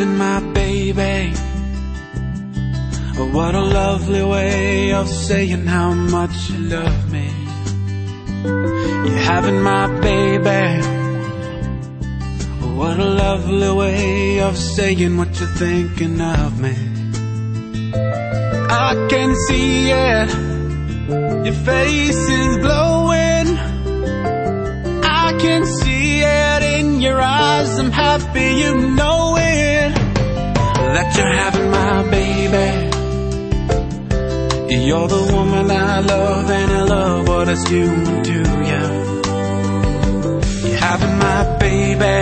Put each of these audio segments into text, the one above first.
having my baby. Oh, what a lovely way of saying how much you love me. You're having my baby. Oh, what a lovely way of saying what you're thinking of me. I can see it, your face is glowing. I can see it in your eyes, I'm happy you know it, that you're having my baby. You're the woman I love, and I love what it's doing to you. You're having my baby.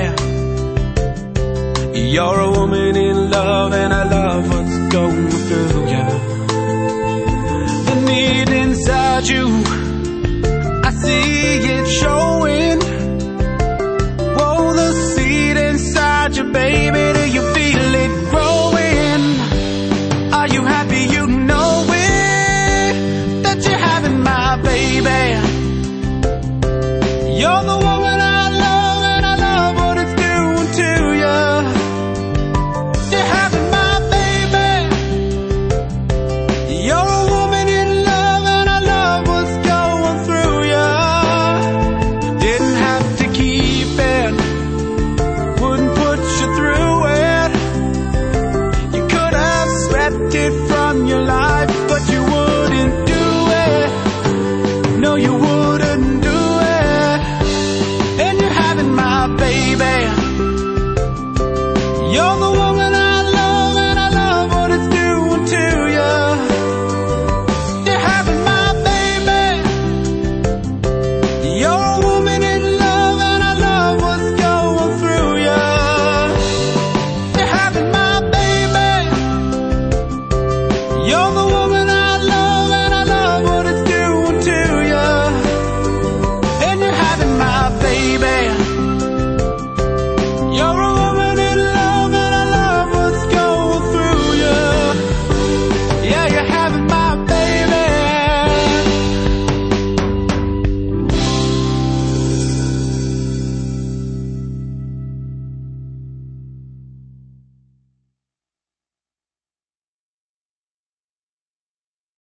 You're a woman in love, and I love what's going through you. The need inside you, I see it showing. Whoa, the seed inside you, baby, do you feel it growing? Are you happy you know it, that you're having my baby? You're the woman I love, and I love what it's doing to you. You're having my baby. You're a woman in love, and I love what's going through you. Didn't have to keep it, wouldn't put you through it. You could have swept it from your life.